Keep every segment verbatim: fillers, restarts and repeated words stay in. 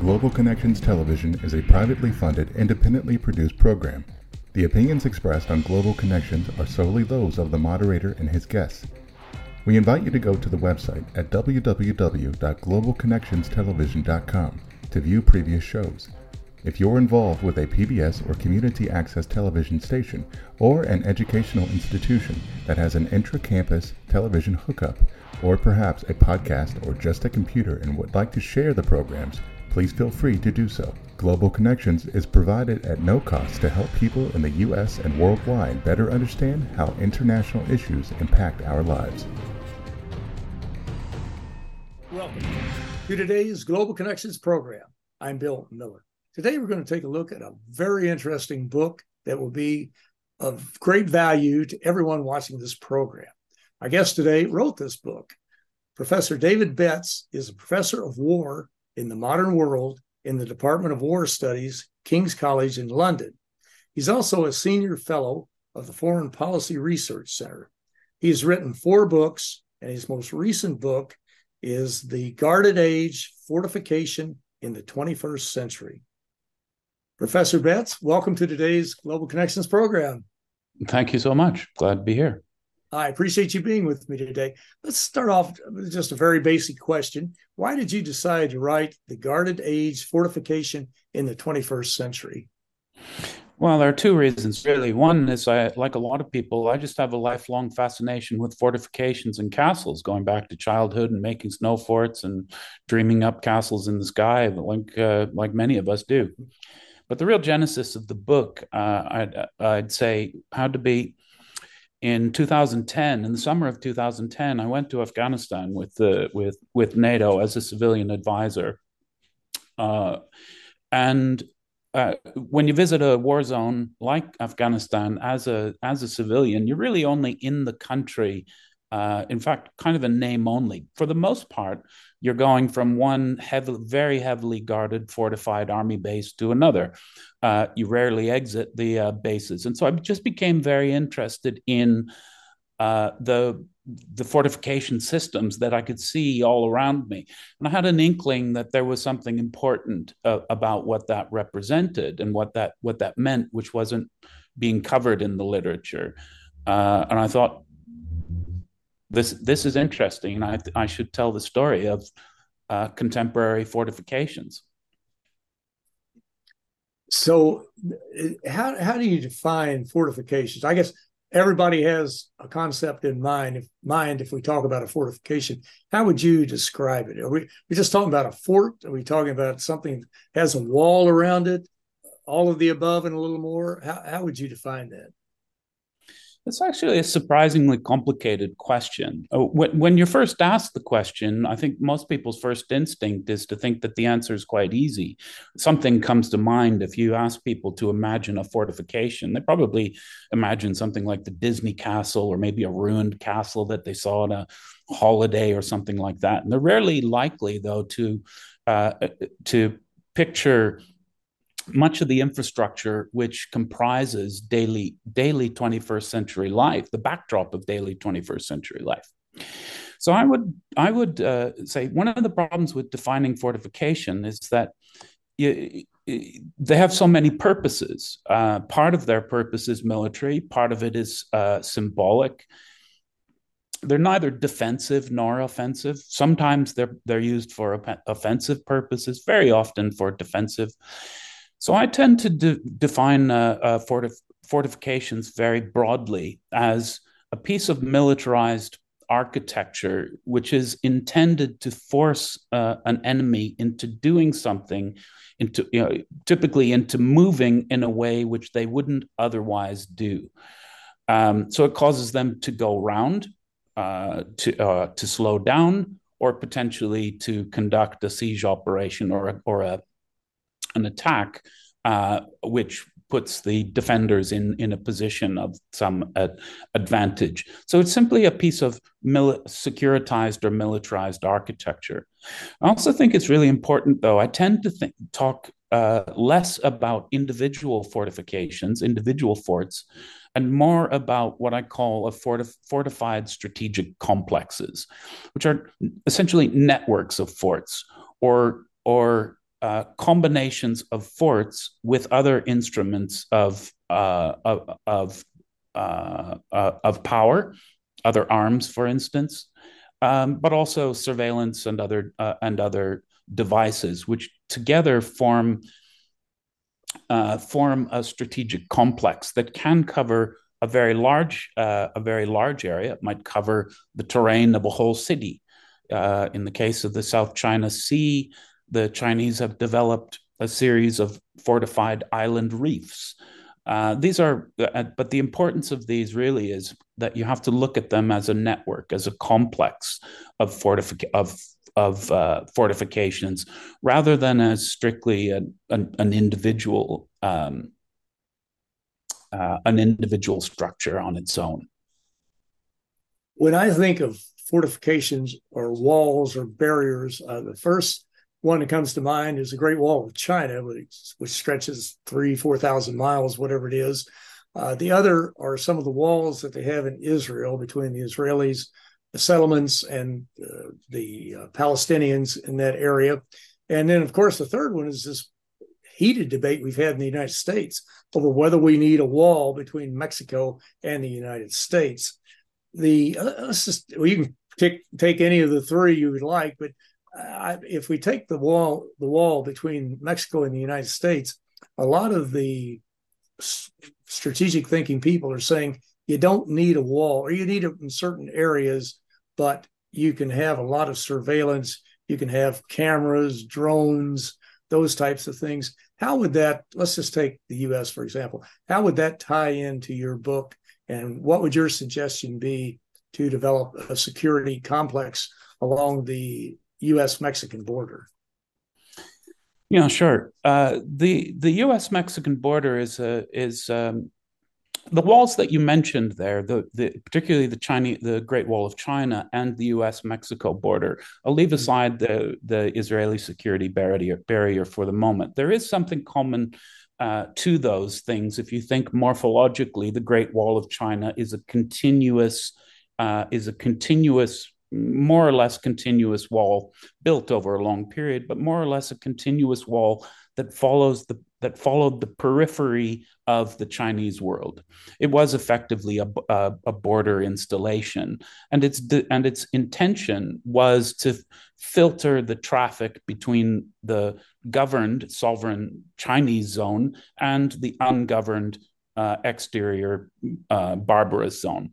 Global Connections Television is a privately funded, independently produced program. The opinions expressed on Global Connections are solely those of the moderator and his guests. We invite you to go to the website at w w w dot global connections television dot com to view previous shows. If you're involved with a P B S or community access television station or an educational institution that has an intra-campus television hookup, or perhaps a podcast or just a computer and would like to share the programs, please feel free to do so. Global Connections is provided at no cost to help people in the U S and worldwide better understand how international issues impact our lives. Welcome to today's Global Connections program. I'm Bill Miller. Today we're going to take a look at a very interesting book that will be of great value to everyone watching this program. Our guest today wrote this book. Professor David Betts is a professor of war in the modern world in the Department of War Studies, King's College in London. He's also a senior fellow of the Foreign Policy Research Center. He has written four books, and his most recent book is The Guarded Age: Fortification in the twenty-first Century. Professor Betts, welcome to today's Global Connections program. Thank you so much. Glad to be here. I appreciate you being with me today. Let's start off with just a very basic question. Why did you decide to write The Guarded Age: Fortification in the twenty-first Century? Well, there are two reasons, really. One is, I, like a lot of people, I just have a lifelong fascination with fortifications and castles, going back to childhood and making snow forts and dreaming up castles in the sky, like uh, like many of us do. But the real genesis of the book, uh, I'd, I'd say, had to be in two thousand ten. In the summer of two thousand ten, I went to Afghanistan with the with with NATO as a civilian advisor. Uh, and uh, when you visit a war zone like Afghanistan as a as a civilian, you're really only in the country. Uh, in fact, kind of a name only. For the most part, you're going from one heavy, very heavily guarded, fortified army base to another. Uh, you rarely exit the uh, bases. And so I just became very interested in uh, the, the fortification systems that I could see all around me. And I had an inkling that there was something important uh, about what that represented and what that, what that meant, which wasn't being covered in the literature. Uh, and I thought, This this is interesting, and I I should tell the story of uh, contemporary fortifications. So, how how do you define fortifications? I guess everybody has a concept in mind. If mind, if we talk about a fortification, how would you describe it? Are we we just talking about a fort? Are we talking about something that has a wall around it? All of the above and a little more. How how would you define that? It's actually a surprisingly complicated question. When, when you're first asked the question, I think most people's first instinct is to think that the answer is quite easy. Something comes to mind if you ask people to imagine a fortification. They probably imagine something like the Disney castle, or maybe a ruined castle that they saw on a holiday or something like that. And they're rarely likely, though, to uh, to picture much of the infrastructure which comprises daily daily twenty-first century life, the backdrop of daily twenty-first century life. So I would I would uh, say one of the problems with defining fortification is that you, they have so many purposes. Uh, part of their purpose is military, part of it is uh, symbolic. They're neither defensive nor offensive. Sometimes they're they're used for offensive purposes, very often for defensive. So I tend to de- define uh, uh, fortif- fortifications very broadly as a piece of militarized architecture which is intended to force uh, an enemy into doing something, into you know, typically into moving in a way which they wouldn't otherwise do. Um, so it causes them to go round, uh, to uh, to slow down, or potentially to conduct a siege operation or a, or a an attack, uh, which puts the defenders in, in a position of some uh, advantage. So it's simply a piece of mili- securitized or militarized architecture. I also think it's really important, though, I tend to think, talk uh, less about individual fortifications, individual forts, and more about what I call a fortif- fortified strategic complexes, which are essentially networks of forts or, or uh, combinations of forts with other instruments of uh, of of, uh, uh, of power, other arms, for instance, um, but also surveillance and other uh, and other devices, which together form uh, form a strategic complex that can cover a very large uh, a very large area. It might cover the terrain of a whole city. Uh, in the case of the South China Sea, the Chinese have developed a series of fortified island reefs. Uh, these are, uh, but the importance of these really is that you have to look at them as a network, as a complex of fortific- of of uh, fortifications, rather than as strictly an, an, an individual um, uh, an individual structure on its own. When I think of fortifications or walls or barriers, uh, the first one that comes to mind is the Great Wall of China, which, which stretches three, four thousand miles, whatever it is. Uh, the other are some of the walls that they have in Israel between the Israelis, the settlements, and uh, the uh, Palestinians in that area. And then, of course, the third one is this heated debate we've had in the United States over whether we need a wall between Mexico and the United States. The uh, let's just well, you can take take any of the three you would like, but uh, if we take the wall the wall between Mexico and the United States, a lot of the s- strategic thinking people are saying you don't need a wall, or you need it in certain areas, but you can have a lot of surveillance, you can have cameras, drones, those types of things. How would that, let's just take the U S, for example, how would that tie into your book? And what would your suggestion be to develop a security complex along the U S Mexican border? Yeah, sure. Uh, the the U S Mexican border is a is um, the walls that you mentioned there, the, the particularly the Chinese, the Great Wall of China and the U S Mexico border. I'll leave aside the the Israeli security barrier barrier for the moment. There is something common uh, to those things. If you think morphologically, the Great Wall of China is a continuous uh, is a continuous more or less continuous wall built over a long period, but more or less a continuous wall that follows the that followed the periphery of the Chinese world. It was effectively a, a, a border installation, and its and its intention was to filter the traffic between the governed sovereign Chinese zone and the ungoverned uh, exterior uh, barbarous zone,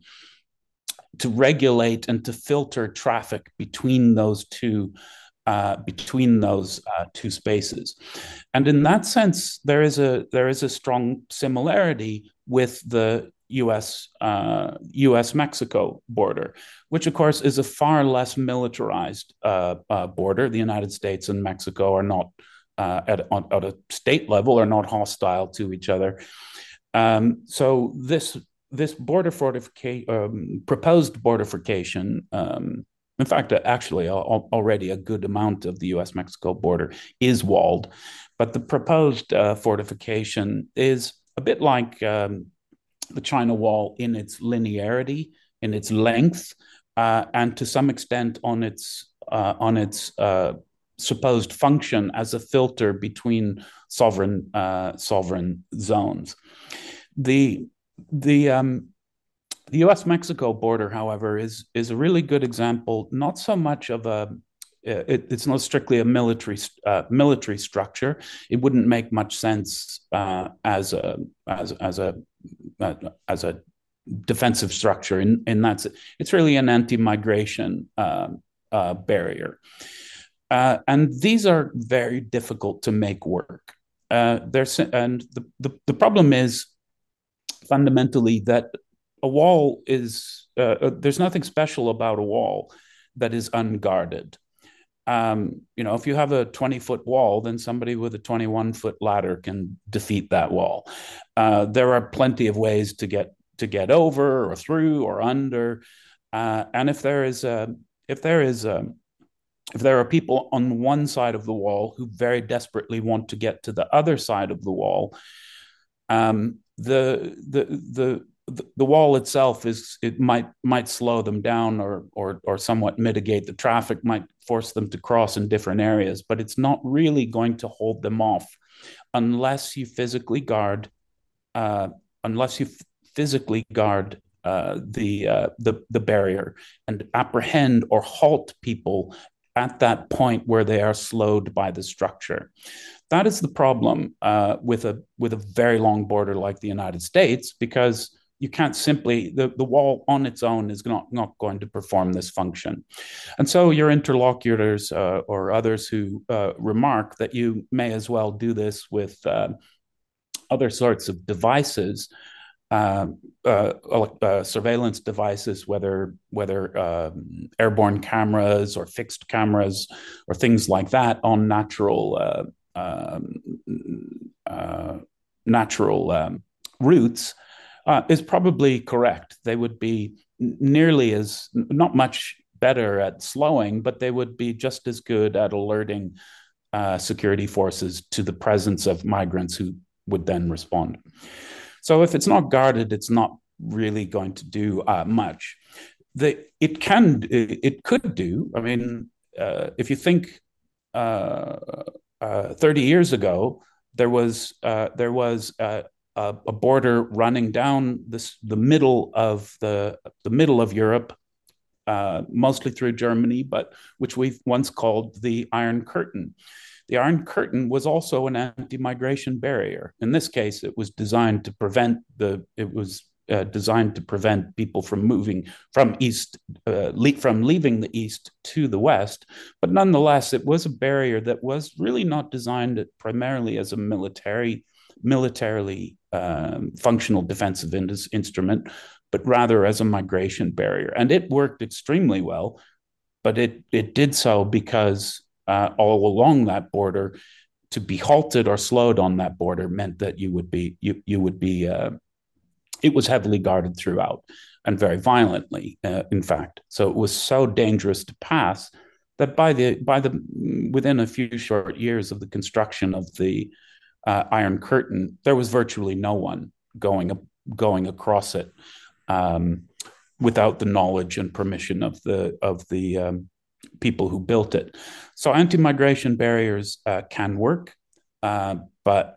to regulate and to filter traffic between those two uh, between those uh, two spaces. And in that sense, there is a there is a strong similarity with the U S uh, U S Mexico border, which of course is a far less militarized uh, uh, border. The United States and Mexico are not uh, at, at a state level are not hostile to each other. Um, so this this border fortification, um, proposed borderfication, um, in fact, actually, already a good amount of the U S Mexico border is walled, but the proposed uh, fortification is a bit like um, the China Wall in its linearity, in its length, uh, and to some extent on its uh, on its uh, supposed function as a filter between sovereign uh, sovereign zones. The the um, The U S Mexico border, however, is is a really good example, not so much of a it, it's not strictly a military uh, military structure. It wouldn't make much sense uh, as a as as a uh, as a defensive structure. In in that, it's really an anti-migration uh, uh, barrier, uh, and these are very difficult to make work. Uh, there's and the, the the problem is fundamentally that a wall is uh, there's nothing special about a wall that is unguarded. Um, you know, if you have a twenty foot wall, then somebody with a twenty-one foot ladder can defeat that wall. Uh, there are plenty of ways to get to get over or through or under. Uh, and if there is a if there is a if there are people on one side of the wall who very desperately want to get to the other side of the wall, um, the the the the, the wall itself is it might might slow them down or or or somewhat mitigate the traffic, might force them to cross in different areas, but it's not really going to hold them off unless you physically guard uh, unless you f- physically guard uh, the, uh, the the barrier and apprehend or halt people at that point where they are slowed by the structure. That is the problem uh, with a with a very long border like the United States, because you can't simply the, the wall on its own is not, not going to perform this function. And so your interlocutors uh, or others who uh, remark that you may as well do this with uh, other sorts of devices, uh, uh, uh, surveillance devices, whether whether um, airborne cameras or fixed cameras or things like that on natural uh, um, uh, natural um, routes, uh, is probably correct. They would be nearly as not much better at slowing, but they would be just as good at alerting uh, security forces to the presence of migrants who would then respond. So if it's not guarded, it's not really going to do uh, much. The, it can, it could do. I mean, uh, if you think uh, uh, thirty years ago, there was uh, there was uh, a, a border running down this the middle of the the middle of Europe, uh, mostly through Germany, but which we've once called the Iron Curtain. The Iron Curtain was also an anti-migration barrier. In this case, it was designed to prevent the. It was uh, designed to prevent people from moving from east, uh, le- from leaving the east to the west. But nonetheless, it was a barrier that was really not designed primarily as a military, militarily um, functional defensive in- instrument, but rather as a migration barrier. And it worked extremely well. But it it did so because Uh, all along that border, to be halted or slowed on that border meant that you would be you you would be uh, it was heavily guarded throughout and very violently, uh, in fact. So it was so dangerous to pass that by the by the within a few short years of the construction of the uh, Iron Curtain, there was virtually no one going going across it um, without the knowledge and permission of the of the um, people who built it. So anti-migration barriers uh, can work, uh, but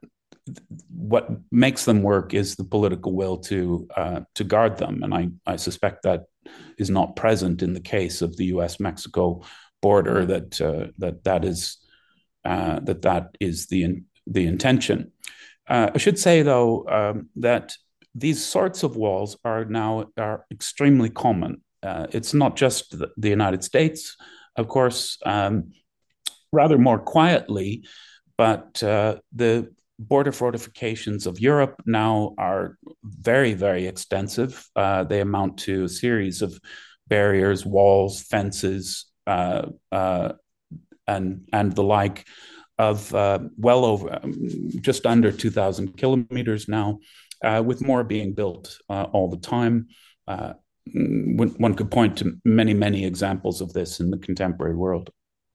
what makes them work is the political will to uh, to guard them. And I, I suspect that is not present in the case of the U S Mexico border, that uh, that that is uh, that that is the the intention. Uh, I should say, though, um, that these sorts of walls are now are extremely common. Uh, it's not just the, the United States, of course, um, rather more quietly, but uh, the border fortifications of Europe now are very, very extensive. Uh, they amount to a series of barriers, walls, fences, uh, uh, and and the like, of uh, well over um, just under two thousand kilometers now, uh, with more being built uh, all the time. Uh, one could point to many, many examples of this in the contemporary world.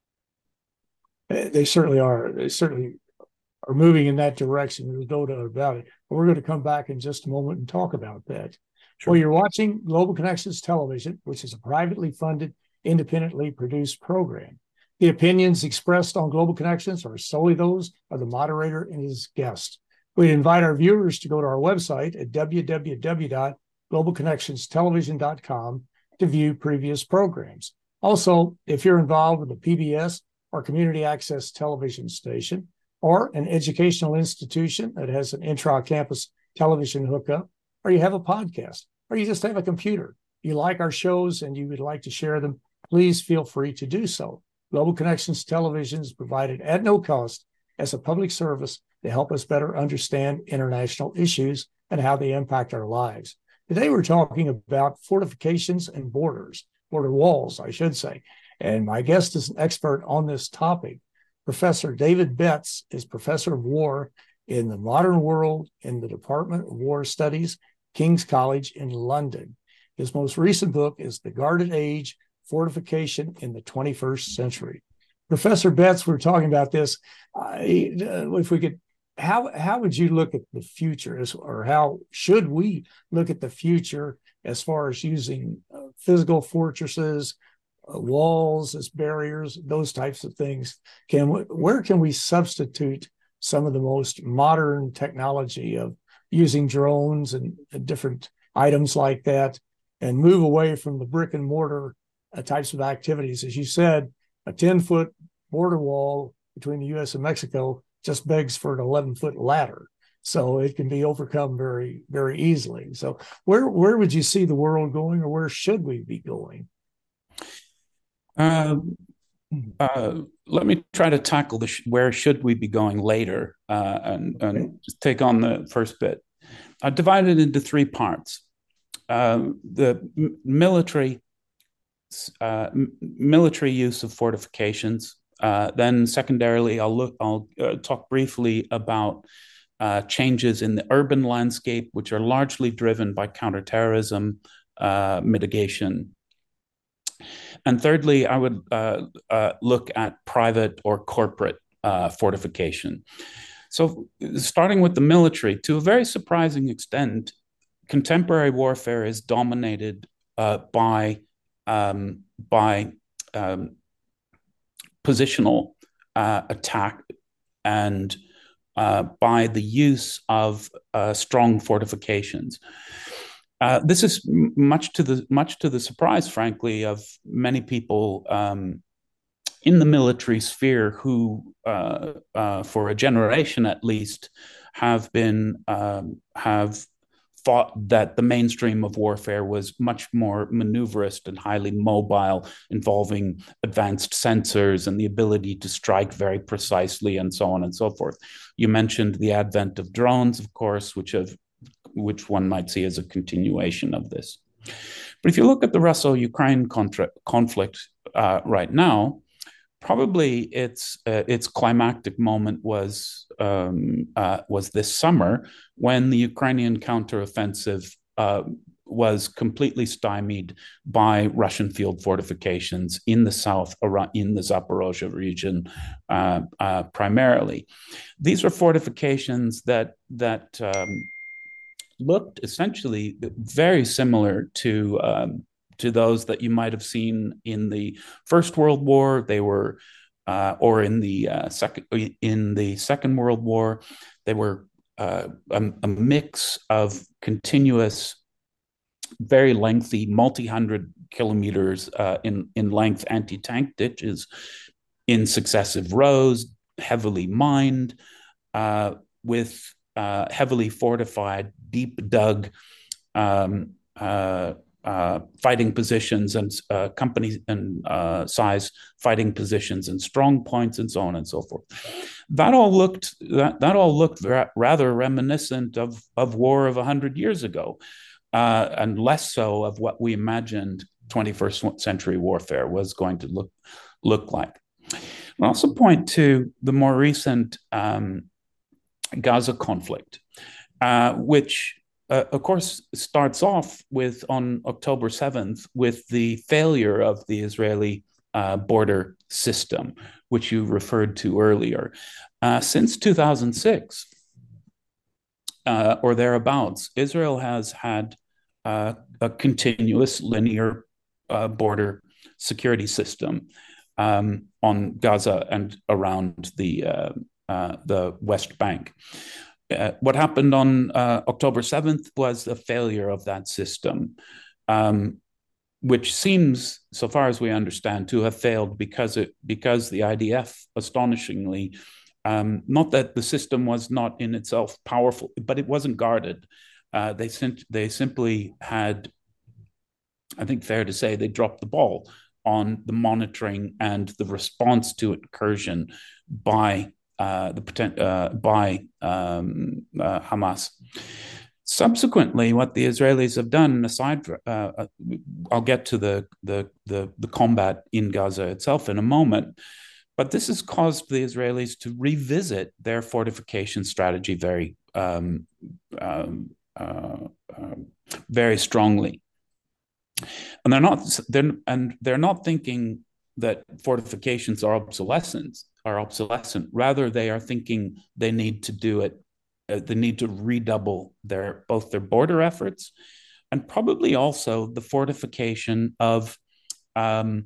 They certainly are. They certainly are moving in that direction. There's no doubt about it. But we're going to come back in just a moment and talk about that. Sure. Well, you're watching Global Connections Television, which is a privately funded, independently produced program. The opinions expressed on Global Connections are solely those of the moderator and his guest. We invite our viewers to go to our website at w w w dot global connections television dot com to view previous programs. Also, if you're involved with a P B S or community access television station, or an educational institution that has an intra-campus television hookup, or you have a podcast, or you just have a computer, you like our shows and you would like to share them, please feel free to do so. Global Connections Television is provided at no cost as a public service to help us better understand international issues and how they impact our lives. Today, we're talking about fortifications and borders, border walls, I should say. And my guest is an expert on this topic. Professor David Betts is professor of war in the modern world in the Department of War Studies, King's College in London. His most recent book is The Guarded Age, Fortification in the twenty-first Century. Professor Betts, we're talking about this. Uh, if we could how how would you look at the future, as, or how should we look at the future as far as using uh, physical fortresses, uh, walls as barriers, those types of things? Can where can we substitute some of the most modern technology of using drones and, and different items like that, and move away from the brick and mortar uh, types of activities? As you said, a ten foot border wall between the U S and Mexico just begs for an eleven foot ladder. So it can be overcome very, very easily. So where, where would you see the world going, or where should we be going? Uh, uh, let me try to tackle the sh- where should we be going later, uh, and, and okay. just take on the first bit. I divided it into three parts. Uh, the m- military, uh, m- military use of fortifications. Uh, then secondarily, I'll look. I'll uh, talk briefly about uh, changes in the urban landscape, which are largely driven by counterterrorism uh, mitigation. And thirdly, I would uh, uh, look at private or corporate uh, fortification. So, starting with the military, to a very surprising extent, contemporary warfare is dominated uh, by um, by um, positional uh, attack and uh, by the use of uh, strong fortifications. Uh, this is much to the much to the surprise, frankly, of many people um, in the military sphere who, uh, uh, for a generation at least, have been um, have thought that the mainstream of warfare was much more maneuverist and highly mobile, involving advanced sensors and the ability to strike very precisely, and so on and so forth. You mentioned the advent of drones, of course, which have which one might see as a continuation of this. But if you look at the Russo-Ukraine contra- conflict uh, right now, probably its uh, its climactic moment was um, uh, was this summer, when the Ukrainian counteroffensive uh, was completely stymied by Russian field fortifications in the south, in the Zaporozhye region, uh, uh, primarily. These were fortifications that that um, looked essentially very similar to um, to those that you might have seen in the First World War. They were, uh, or in the uh, second in the Second World War, they were uh, a, a mix of continuous, very lengthy, multi-hundred kilometers uh, in in length anti-tank ditches in successive rows, heavily mined, uh, with uh, heavily fortified, deep dug um, uh, uh, fighting positions and uh, company and uh, size fighting positions and strong points and so on and so forth. That all looked that, that all looked ra- rather reminiscent of of war of a hundred years ago, uh, and less so of what we imagined twenty-first century warfare was going to look look like. I'll also point to the more recent um, Gaza conflict, uh, which Uh, of course, starts off with, on October seventh, with the failure of the Israeli uh, border system, which you referred to earlier. Uh, since two thousand six, uh, or thereabouts, Israel has had uh, a continuous linear uh, border security system um, on Gaza and around the uh, uh, the West Bank. Uh, what happened on uh, October seventh was a failure of that system, um, which seems, so far as we understand, to have failed because it because the I D F, astonishingly, um, not that the system was not in itself powerful, but it wasn't guarded. Uh, they sim- they simply had, I think, fair to say, they dropped the ball on the monitoring and the response to incursion by Uh, the uh, by um, uh, Hamas. Subsequently, what the Israelis have done, aside, for, uh, I'll get to the, the the the combat in Gaza itself in a moment, but this has caused the Israelis to revisit their fortification strategy very, um, um, uh, uh, very strongly, and they're not they're and they're not thinking that fortifications are obsolescent. are obsolescent. Rather, they are thinking they need to do it, uh, they need to redouble their both their border efforts and probably also the fortification of um,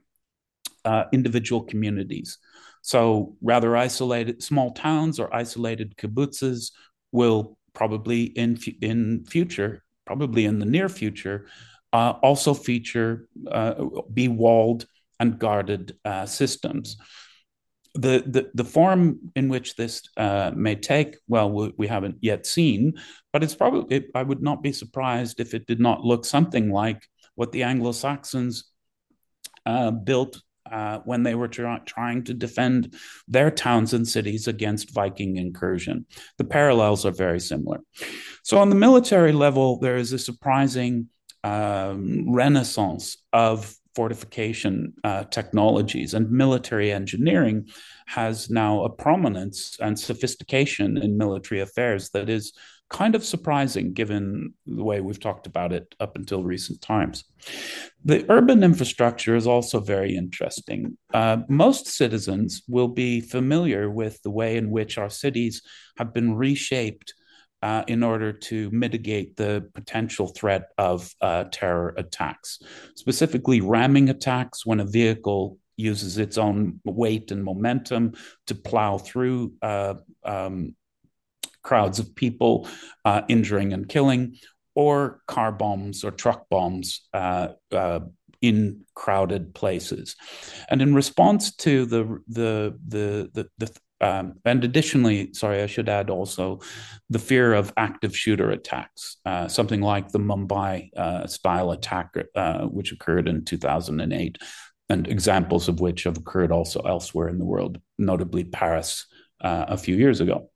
uh, individual communities. So rather isolated small towns or isolated kibbutzes will probably in in future, probably in the near future, uh, also feature uh, be walled and guarded uh, systems. The, the the form in which this uh, may take, well, we, we haven't yet seen, but it's probably it, I would not be surprised if it did not look something like what the Anglo-Saxons uh, built uh, when they were try- trying to defend their towns and cities against Viking incursion. The parallels are very similar. So on the military level, there is a surprising um, renaissance of fortification uh, technologies, and military engineering has now a prominence and sophistication in military affairs that is kind of surprising given the way we've talked about it up until recent times. The urban infrastructure is also very interesting. Uh, most citizens will be familiar with the way in which our cities have been reshaped Uh, in order to mitigate the potential threat of uh, terror attacks, specifically ramming attacks when a vehicle uses its own weight and momentum to plow through uh, um, crowds of people, uh, injuring and killing, or car bombs or truck bombs uh, uh, in crowded places. And in response to the the the the, the Um, and additionally, sorry, I should add also the fear of active shooter attacks, uh, something like the Mumbai uh, style attack, uh, which occurred in two thousand eight, and examples of which have occurred also elsewhere in the world, notably Paris uh, a few years ago.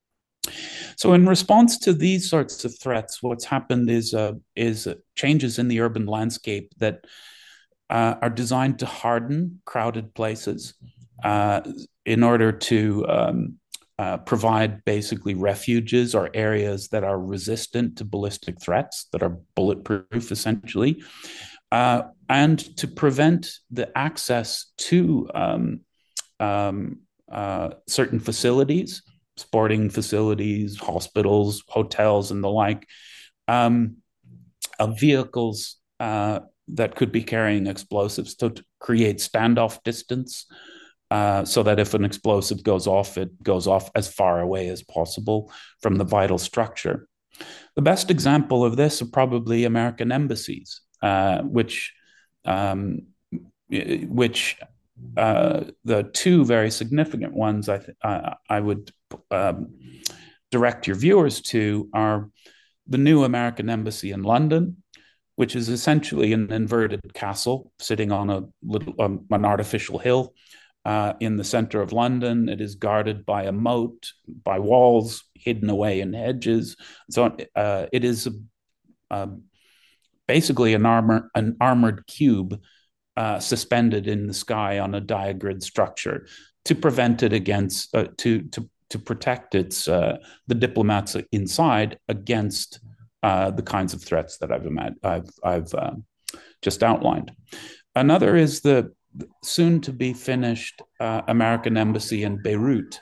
So in response to these sorts of threats, what's happened is, uh, is changes in the urban landscape that uh, are designed to harden crowded places, Uh, in order to um, uh, provide basically refuges or areas that are resistant to ballistic threats, that are bulletproof essentially, uh, and to prevent the access to um, um, uh, certain facilities, sporting facilities, hospitals, hotels, and the like, um, of vehicles uh, that could be carrying explosives to, to create standoff distance. Uh, so that if an explosive goes off, it goes off as far away as possible from the vital structure. The best example of this are probably American embassies, uh, which, um, which uh, the two very significant ones I, th- uh, I would um, direct your viewers to are the new American embassy in London, which is essentially an inverted castle sitting on a little um, an artificial hill Uh, in the center of London. It is guarded by a moat, by walls hidden away in hedges. So uh, it is uh, basically an armor, an armored cube uh, suspended in the sky on a diagrid structure to prevent it against, uh, to to to protect its uh, the diplomats inside against uh, the kinds of threats that I've I've, I've uh, just outlined. Another is the soon to be finished uh, American embassy in Beirut,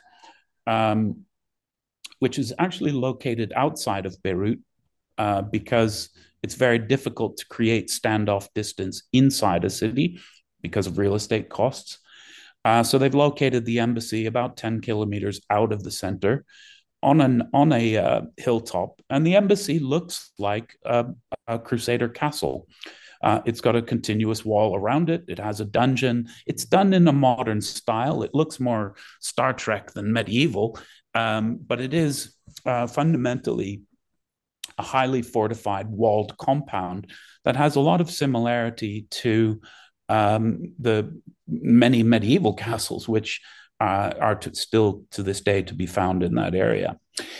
um, which is actually located outside of Beirut uh, because it's very difficult to create standoff distance inside a city because of real estate costs. Uh, so they've located the embassy about ten kilometers out of the center on an on a uh, hilltop, and the embassy looks like a, a Crusader castle. Uh, it's got a continuous wall around it. It has a dungeon. It's done in a modern style. It looks more Star Trek than medieval, um, but it is uh, fundamentally a highly fortified walled compound that has a lot of similarity to um, the many medieval castles, which uh, are to, still to this day to be found in that area.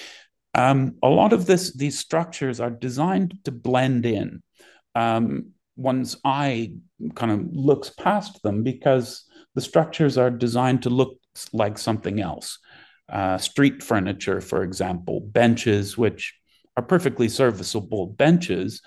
Um, a lot of this, these structures are designed to blend in. Um, one's eye kind of looks past them because the structures are designed to look like something else. Uh, street furniture, for example, benches, which are perfectly serviceable benches,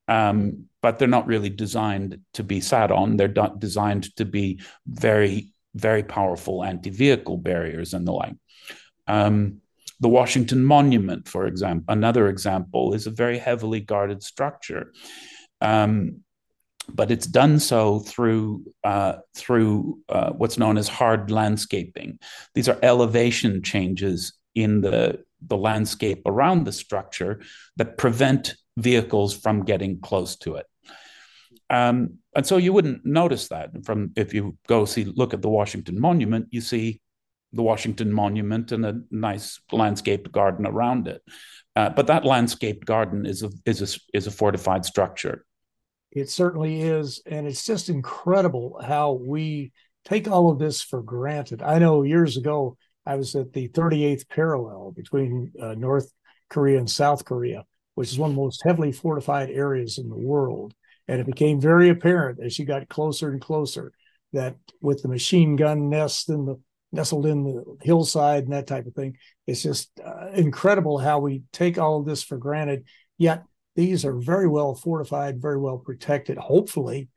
um, but they're not really designed to be sat on. They're not designed to be very very powerful anti-vehicle barriers and the like. Um, the Washington Monument, for example, another example, is a very heavily guarded structure. Um, but it's done so through uh, through uh, what's known as hard landscaping. These are elevation changes in the, the landscape around the structure that prevent vehicles from getting close to it. Um, and so you wouldn't notice that from if you go see look at the Washington Monument, you see the Washington Monument and a nice landscaped garden around it. Uh, but that landscaped garden is a is a is a fortified structure. It certainly is, and it's just incredible how we take all of this for granted. I know years ago I was at the thirty-eighth parallel between uh, North Korea and South Korea, which is one of the most heavily fortified areas in the world. And it became very apparent as you got closer and closer that with the machine gun nest in the nestled in the hillside and that type of thing, it's just uh, incredible how we take all of this for granted. Yet these are very well fortified, very well protected, hopefully,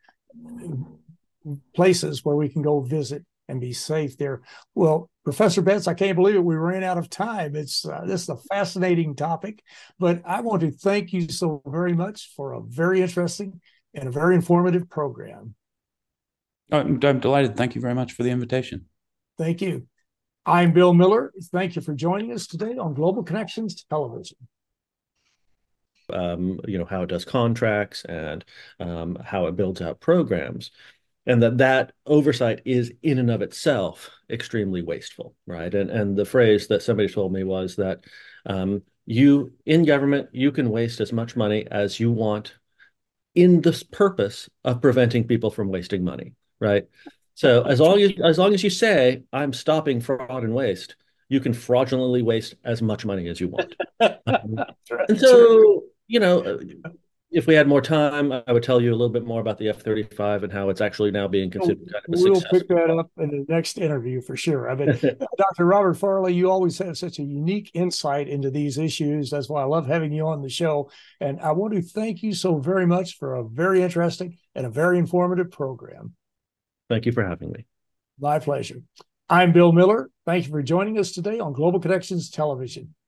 places where we can go visit and be safe there. Well, Professor Betts, I can't believe it. We ran out of time. It's uh, this is a fascinating topic, but I want to thank you so very much for a very interesting and a very informative program. I'm, I'm delighted. Thank you very much for the invitation. Thank you. I'm Bill Miller. Thank you for joining us today on Global Connections Television. Um, you know, how it does contracts and um, how it builds out programs. And that that oversight is in and of itself extremely wasteful, right? And and the phrase that somebody told me was that um, you, in government, you can waste as much money as you want in this purpose of preventing people from wasting money, right? So as long as as long as you say, I'm stopping fraud and waste, you can fraudulently waste as much money as you want. Um, and so, you know, if we had more time, I would tell you a little bit more about the F thirty-five and how it's actually now being considered kind of a we'll success. Pick that up in the next interview for sure. I mean, Doctor Robert Farley, you always have such a unique insight into these issues. That's why I love having you on the show. And I want to thank you so very much for a very interesting and a very informative program. Thank you for having me. My pleasure. I'm Bill Miller. Thank you for joining us today on Global Connections Television.